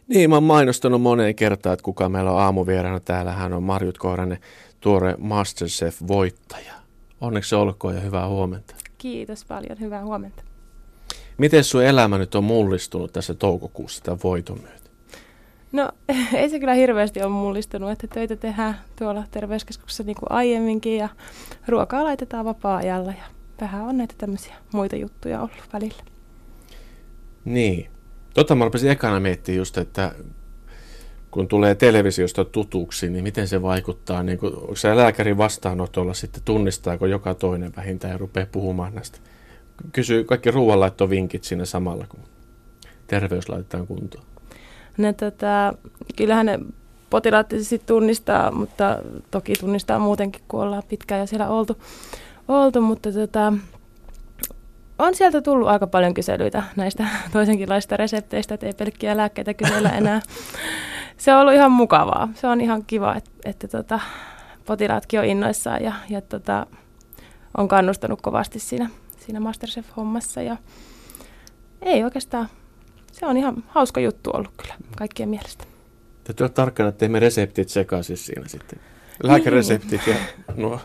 Niin, mä oon mainostanut moneen kertaan, että kuka meillä on aamuvieraana täällä. Hän on Marjut Koiranen, tuore MasterChef-voittaja. Onneksi olkoon ja hyvää huomenta. Kiitos paljon, hyvää huomenta. Miten sun elämä nyt on mullistunut tässä toukokuussa tämän voiton myötä? No ei se kyllä hirveästi ole mullistunut, että töitä tehdään tuolla terveyskeskuksessa niin kuin aiemminkin ja ruokaa laitetaan vapaa-ajalla ja vähän on näitä tämmöisiä muita juttuja ollut välillä. Niin. Mä rupesin ekana miettimään just, että kun tulee televisiosta tutuksi, niin miten se vaikuttaa, niin kun, onko se lääkärin vastaanotolla sitten, tunnistaako joka toinen vähintään ja rupeaa puhumaan näistä. Kysyy kaikki ruoanlaittovinkit siinä samalla, kun terveys laitetaan kuntoon. No, kyllähän ne potilaat sitten tunnistaa, mutta toki tunnistaa muutenkin, kun ollaan pitkään jo siellä oltu mutta on sieltä tullut aika paljon kyselyitä näistä toisenkinlaisista resepteistä, että ei pelkkiä lääkkeitä kysellä enää. Se on ollut ihan mukavaa. Se on ihan kiva, että potilaatkin on innoissaan ja on kannustanut kovasti siinä MasterChef-hommassa. Ja ei oikeastaan, se on ihan hauska juttu ollut kyllä kaikkien mielestä. Täytyy olla tarkkana, ettei me reseptit sekaisin siinä sitten. Lääkereseptit ja nuo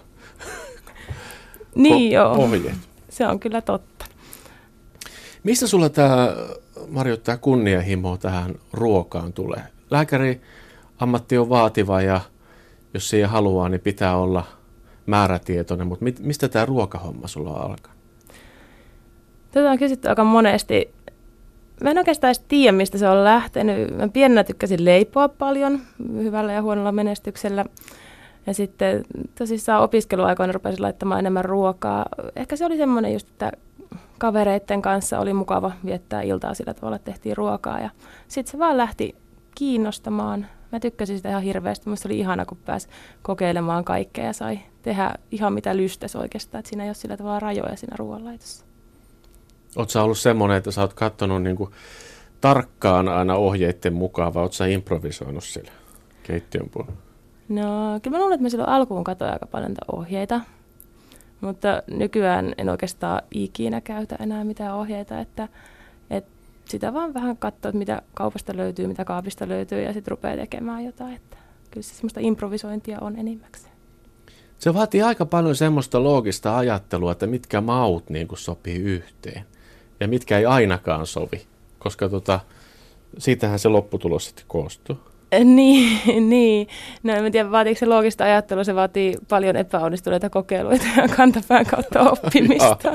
niin ohjeet. Se on kyllä totta. Mistä sulla tämä kunnianhimo tähän ruokaan tulee? Lääkäri ammatti on vaativa ja jos siihen haluaa, niin pitää olla määrätietoinen, mutta mistä tämä ruokahomma sulla alkaa? Tätä on kysytty aika monesti. Mä en oikeastaan edes tiedä, mistä se on lähtenyt. Mä pienenä tykkäsin leipoa paljon, hyvällä ja huonolla menestyksellä. Ja sitten tosissaan opiskeluaikoina rupesin laittamaan enemmän ruokaa. Ehkä se oli semmoinen just, että kavereiden kanssa oli mukava viettää iltaa sillä tavalla, että tehtiin ruokaa. Ja sitten se vaan lähti kiinnostamaan. Mä tykkäsin sitä ihan hirveästi. Minusta oli ihana, kun pääsi kokeilemaan kaikkea ja sai tehdä ihan mitä lystäsi oikeastaan. Että siinä ei ole sillä tavalla rajoja siinä ruoanlaitossa. Oletko sä ollut semmoinen, että sä oot katsonut niinku tarkkaan aina ohjeiden mukaan, vai ootko sä improvisoinut siellä keittiön puolella? No, kyllä mä luulen, että mä silloin alkuun katsoin aika paljon ohjeita, mutta nykyään en oikeastaan ikinä käytä enää mitään ohjeita, että sitä vaan vähän katsoo, että mitä kaupasta löytyy, mitä kaapista löytyy ja sitten rupeaa tekemään jotain, että kyllä se semmoista improvisointia on enimmäkseen. Se vaatii aika paljon semmoista loogista ajattelua, että mitkä maut niin kuin sopii yhteen ja mitkä ei ainakaan sovi, koska siitähän se lopputulos sitten koostuu. Niin. No en tiedä, vaatiiko se loogista ajattelua, se vaatii paljon epäonnistuneita kokeiluita ja kantapään kautta oppimista.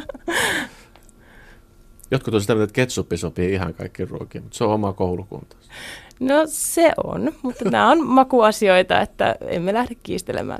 Jotkut on sitä mieltä, että ketsuppi sopii ihan kaikkiin ruokiin, mutta se on oma koulukunta. No se on, mutta nämä on makuasioita, että emme lähde kiistelemään.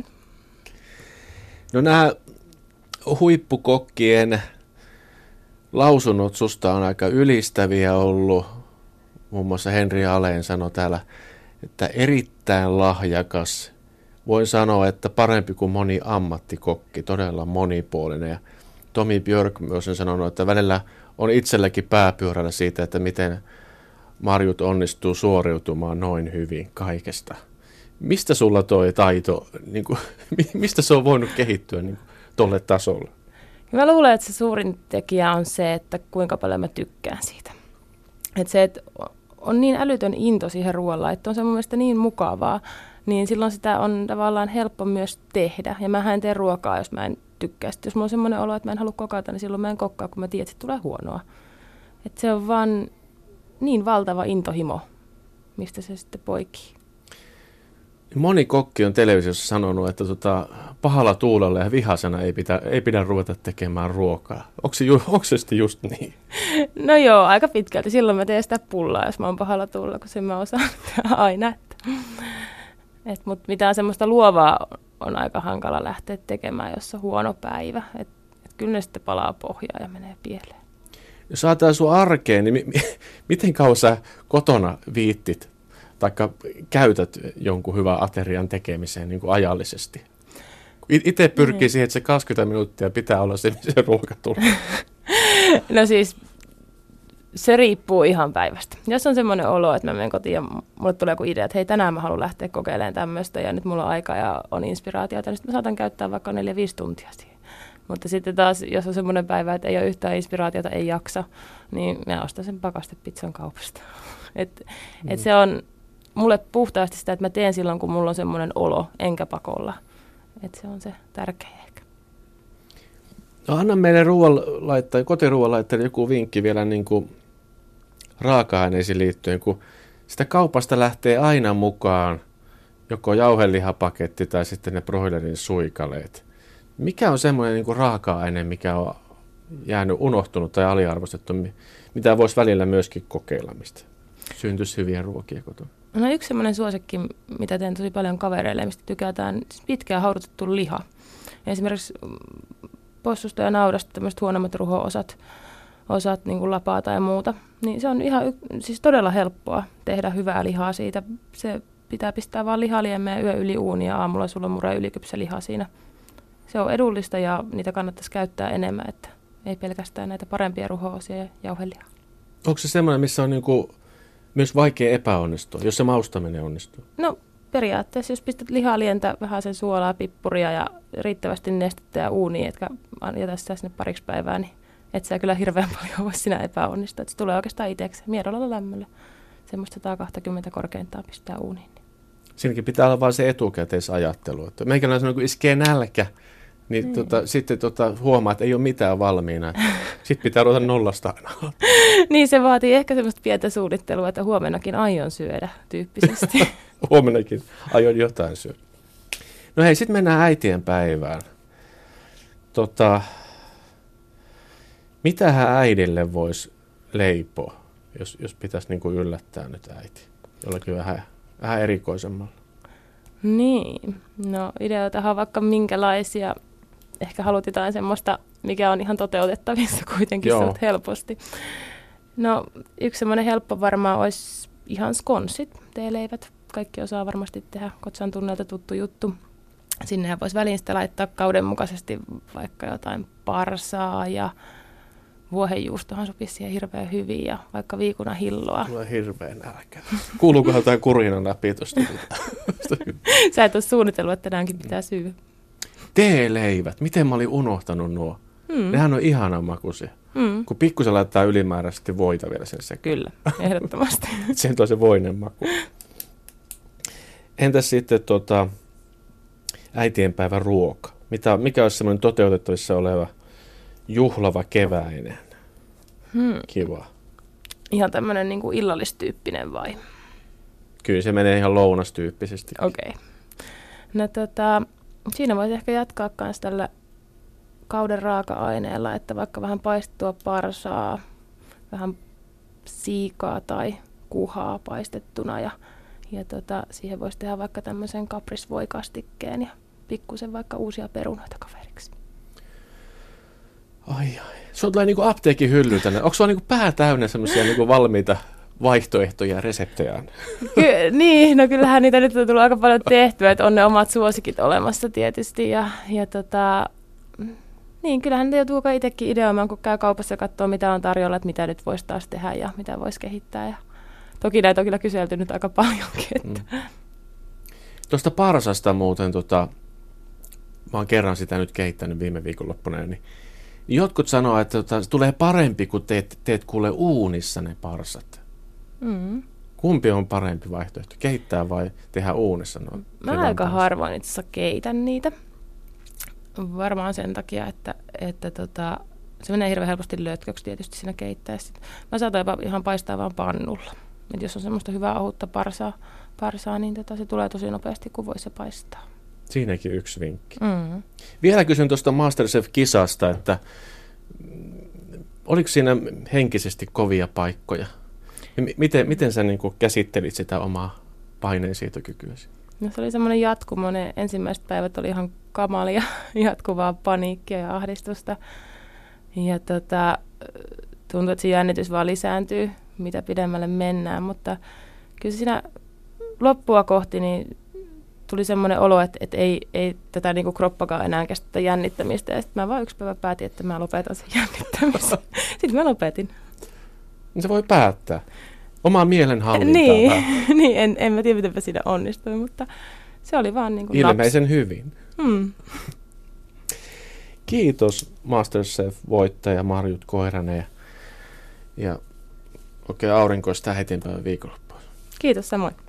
No nämä huippukokkien lausunnot susta on aika ylistäviä ollut. Muun muassa Henri Aleen sanoi täällä, että erittäin lahjakas. Voin sanoa, että parempi kuin moni ammattikokki, todella monipuolinen. Ja Tomi Björk myös on sanonut, että välillä on itselläkin pääpyörällä siitä, että miten Marjut onnistuu suoriutumaan noin hyvin kaikesta. Mistä sulla toi taito, mistä se on voinut kehittyä tolle tasolle? Mä luulen, että se suurin tekijä on se, että kuinka paljon mä tykkään siitä. Että se, että on niin älytön into siihen ruoalla, että on se mun mielestä niin mukavaa, niin silloin sitä on tavallaan helppo myös tehdä. Ja mähän en tee ruokaa, jos mä en tykkää. Sitten jos mulla on semmoinen olo, että mä en halua kokata, niin silloin mä en kokkaa, kun mä tiedän, että se tulee huonoa. Että se on vaan niin valtava intohimo, mistä se sitten poikii. Moni kokki on televisiossa sanonut, että pahalla tuulella ja vihasena ei pidä ruveta tekemään ruokaa. Onko se sitten just niin? No joo, aika pitkälti. Silloin mä teen sitä pullaa, jos mä oon pahalla tuulella, kun sen mä osaan aina. Mutta mitään semmoista luovaa on aika hankala lähteä tekemään, jos on huono päivä. Et kyllä ne sitten palaa pohjaan ja menee pieleen. Jos ajatellaan sun arkeen, niin miten kauan sä kotona viittit taikka käytät jonkun hyvän aterian tekemiseen niin kuin ajallisesti? Itse pyrkii siihen, että se 20 minuuttia pitää olla se ruoka tulee. No siis se riippuu ihan päivästä. Jos on semmoinen olo, että mä menen kotiin ja mulle tulee joku idea, että hei, tänään mä haluan lähteä kokeilemaan tämmöistä ja nyt mulla on aikaa ja on inspiraatiota, niin sitten mä saatan käyttää vaikka 4-5 tuntia siihen. Mutta sitten taas, jos on semmoinen päivä, että ei ole yhtään inspiraatiota, ei jaksa, niin mä ostan sen pakastepizzan kaupasta. Et se on mulle puhtaasti sitä, että mä teen silloin, kun mulla on semmoinen olo, enkä pakolla. Et se on se tärkeä ehkä. No anna meille kotiruoanlaittajille joku vinkki vielä niin kuin raaka-aineisiin liittyen, kun sitä kaupasta lähtee aina mukaan joko jauhelihapaketti tai sitten ne broilerin suikaleet. Mikä on semmoinen niin kuin raaka-aine, mikä on jäänyt unohtunut tai aliarvostettu, mitä voisi välillä myöskin kokeilla, mistä syntyisi hyviä ruokia kotona? No yksi semmoinen suosikki, mitä teen tosi paljon kavereille, mistä tykätään, siis pitkään haudutettu liha. Esimerkiksi possusta ja naudasta tämmöiset huonommat ruho-osat niin kuin lapaa tai muuta. Niin se on siis todella helppoa tehdä hyvää lihaa siitä. Se pitää pistää vaan lihaliemeen yö yli uuni ja aamulla sulla on murre ylikypsä liha siinä. Se on edullista ja niitä kannattaisi käyttää enemmän, että ei pelkästään näitä parempia ruho-osia ja jauhelihaa. Onko se semmoinen, missä on niinku myös vaikea epäonnistua, jos se maustaminen onnistuu? No periaatteessa, jos pistät lihalientä, vähän sen suolaa, pippuria ja riittävästi nestettä ja uunia, etkä jätä sitä sinne pariksi päivää, niin et sä kyllä hirveän paljon voi siinä epäonnistua. Et se tulee oikeastaan itsekseen miedolla lämmöllä. Semmoista 120 korkeintaan pistää uuniin. Siinäkin pitää olla vain se etukäteisajattelu. Meikäläinen sanoo, kun iskee nälkä, niin sitten huomaa, että ei ole mitään valmiina. Sitten pitää ruveta nollasta aina. Niin, se vaatii ehkä semmoista pientä suunnittelua, että huomennakin aion syödä tyyppisesti. Huomennakin aion jotain syödä. No hei, sitten mennään äitien päivään. Mitähän äidille voisi leipoa, jos pitäisi niin kuin yllättää nyt äiti? Jollakin vähän erikoisemmalla. Niin, no ideoitahan on vaikka minkälaisia. Ehkä haluat jotain semmoista, mikä on ihan toteutettavissa kuitenkin suht helposti. No yksi semmoinen helppo varmaan olisi ihan skonsit, teeleivät. Kaikki osaa varmasti tehdä, Kotsan tunnelta tuttu juttu. Sinnehän voisi väliin sitä laittaa kauden mukaisesti vaikka jotain parsaa ja vuohenjuustohan sopisi siihen hirveän hyvin ja vaikka viikunahilloa. Tulee hirveän nälkä. Kuuluukohan jotain kurinan läpi tuosta? Sä et ole suunnitellut, että tänäänkin pitää syödä. Teeleivät. Miten mä olin unohtanut nuo? Nehän on ihanan makuisia. Kun pikkusen laittaa ylimääräisesti voita vielä sen sekaan. Kyllä, ehdottomasti. Sen tuo se voinen maku. Entäs sitten äitienpäivän ruoka? Mikä olisi semmoinen toteutettavissa oleva juhlava keväinen? Kiva. Ihan tämmöinen niin kuin illallistyyppinen vai? Kyllä se menee ihan lounastyyppisesti. Okei. No siinä voisi ehkä jatkaa myös tällä kauden raaka-aineella, että vaikka vähän paistettua parsaa, vähän siikaa tai kuhaa paistettuna ja siihen voisi tehdä vaikka tämmöisen kaprisvoikastikkeen ja pikkusen vaikka uusia perunoita kaveriksi. Ai. Se on tällainen niin kuin apteekin hylly tänne. Onko sulla niin kuin pää täynnä semmoisia niin kuin valmiita vaihtoehtoja ja reseptejä? Niin, no kyllähän niitä nyt on tullut aika paljon tehtyä, että on ne omat suosikit olemassa tietysti. Niin, kyllähän ne joutuu itsekin ideoimaan, kun käy kaupassa ja katsoo, mitä on tarjolla, että mitä nyt voisi taas tehdä ja mitä voisi kehittää. Ja toki näitä on kyllä kyselty nyt aika paljonkin. Että. Tuosta parsasta muuten, mä oon kerran sitä nyt kehittänyt viime viikonloppuna, niin jotkut sanoo, että se tulee parempi, kun teet kuule uunissa ne parsat. Kumpi on parempi vaihtoehto? Kehittää vai tehdä uunissa? Mä aika harvoin itse asiassa keitän niitä. Varmaan sen takia, että se menee hirveän helposti lötköksi tietysti siinä keittäessä. Mä saatan jopa ihan paistaa vaan pannulla. Et jos on semmoista hyvää ohutta parsaa niin se tulee tosi nopeasti, kun voi se paistaa. Siinäkin yksi vinkki. Vielä kysyn tuosta MasterChef-kisasta, että oliko siinä henkisesti kovia paikkoja? Miten sä niin kuin käsittelit sitä omaa paineensietokykyäsi? No se oli semmoinen jatkumo. Ne ensimmäiset päivät oli ihan kamalia, jatkuvaa paniikkia ja ahdistusta. Ja tuntuu, että se jännitys vaan lisääntyy, mitä pidemmälle mennään. Mutta kyllä siinä loppua kohti niin tuli semmoinen olo, että ei tätä niinku kroppakaan enää kestä jännittämistä. Ja sitten mä vaan yksi päivä päätin, että mä lopetan sen jännittämisen. Sitten mä lopetin. Se voi päättää. Omaa mielenhallintaa. Niin, en mä tiedä, mitenpä siinä onnistui, mutta se oli vaan niin kuin ilmeisen hyvin. Kiitos MasterChef-voittaja Marjut Koiranen. Ja oikein aurinkoista hetinpäivän viikonloppua. Kiitos samoin.